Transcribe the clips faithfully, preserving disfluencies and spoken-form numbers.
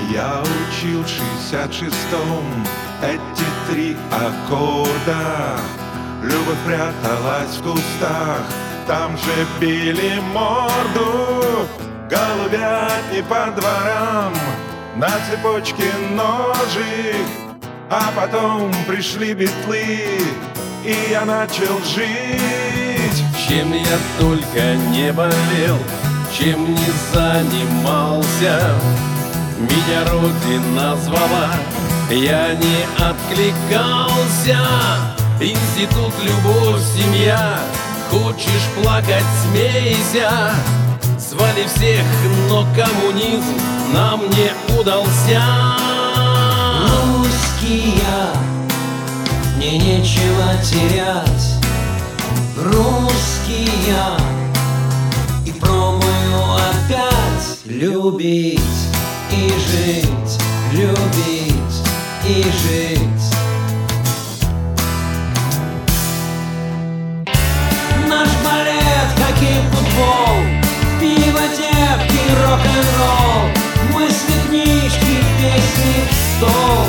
Я учил в шестьдесят шестом эти три аккорда. Любовь пряталась в кустах, там же били морду. Голубятни по дворам, на цепочке ножик. А потом пришли битлы, и я начал жить. Чем я только не болел, чем не занимался, меня Родина звала, я не откликался. Институт, любовь, семья, хочешь плакать, смейся. Звали всех, но коммунизм нам не удался. Русский я, мне нечего терять. Русский я, и пробую опять любить и жить, любить и жить. Наш балет, хоккей, футбол, пиво, девки, рок-н-ролл, мысли, книжки, песни, стол.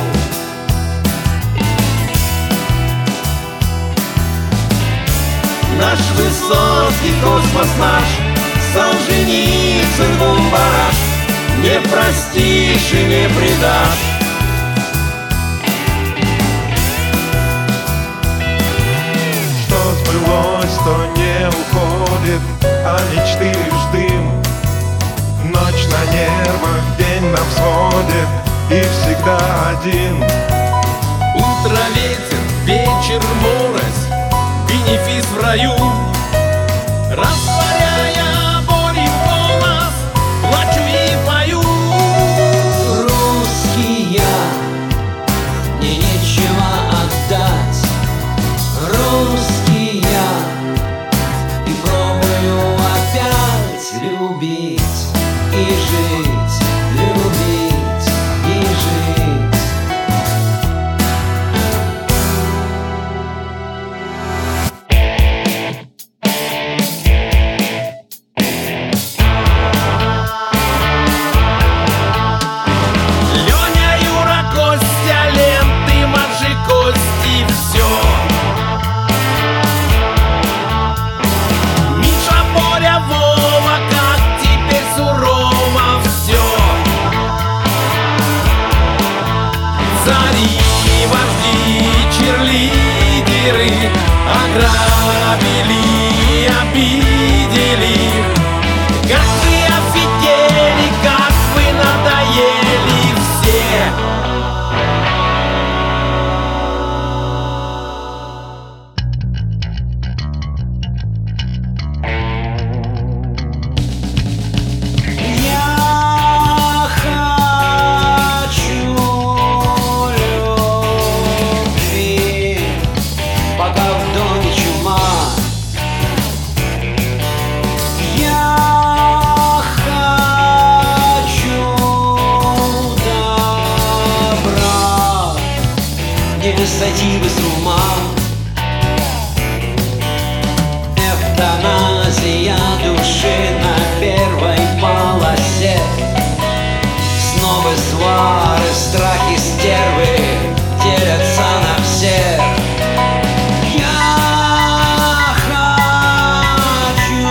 Наш Высоцкий, космос наш, Солженицын, Бумбараш, не простишь и не предашь. Что сбылось, то не уходит, а мечты лишь дым. Ночь на нервах, день на взводе, и всегда один. Утро ветер, вечер морось, бенефис в раю. Растворяя боль и голос, плачу и пою. Русский я, мне нечего отдать. Русский я, и пробую опять любить и жить, любить и жить. Ограбили, обидели. Как вы офигели, как вы надоели все. Я хочу любви, пока в доме чума. Я хочу добра, не сойти бы с ума. Эвтаназия души на первой полосе. Снова свары, страхи, стервы делятся на всех. Я хочу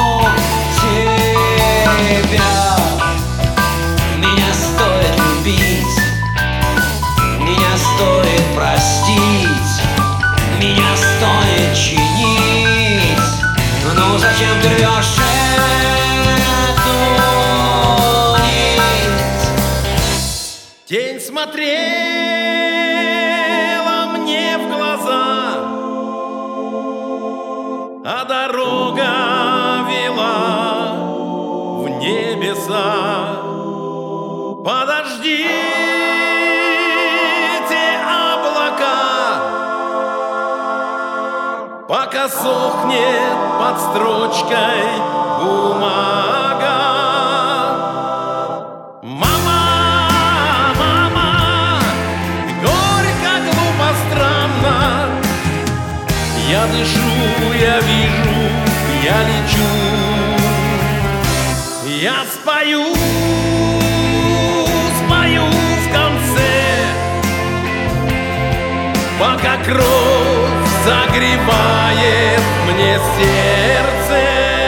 тебя. Меня стоит любить, меня стоит простить, меня стоит чинить. Ну зачем ты рвешь эту нить? Тень смотрела мне в глаза, а дорога вела в небеса. Подождите, облака, пока сохнет под строчкой бумага. Мама, мама, горько, глупо, странно. Я дышу, я вижу, я лечу. Я спою, спою. Только кровь согревает мне сердце.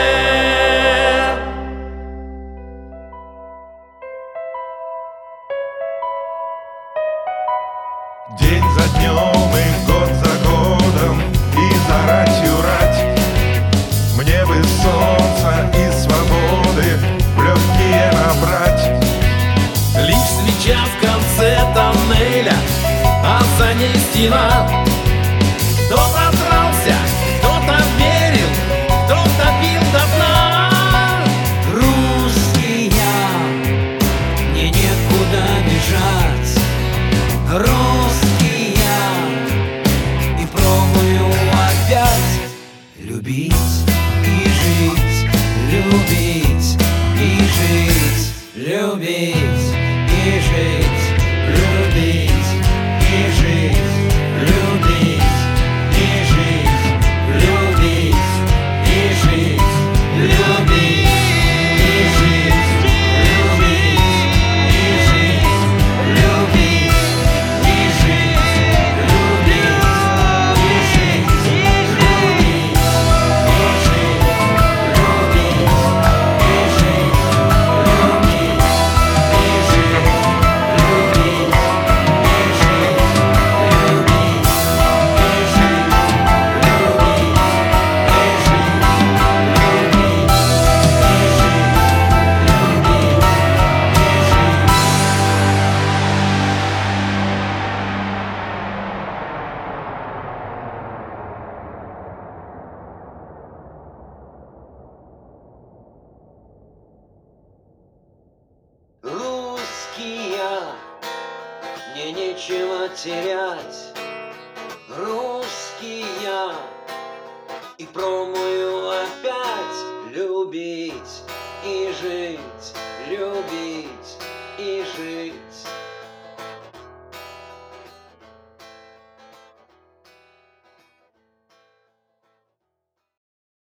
День за днем и год за годом, и за ратью рать. Мне бы солнца и свободы в легкие набрать. Лишь свеча в конце тоннеля, а за ней стена. Кто-то дрался, кто-то верил, кто-то пил до дна. Русский я, мне некуда бежать. Русский я, и пробую опять любить и жить, любить и жить, любить и жить, любить и жить, любить и жить, любить и жить, любить и жить, любить и жить, любить и жить, любить и жить, любить и жить, любить и жить, любить и жить, любить и жить, любить и жить, любить и Русский я, мне нечего терять. Русский я, и пробую опять любить и жить.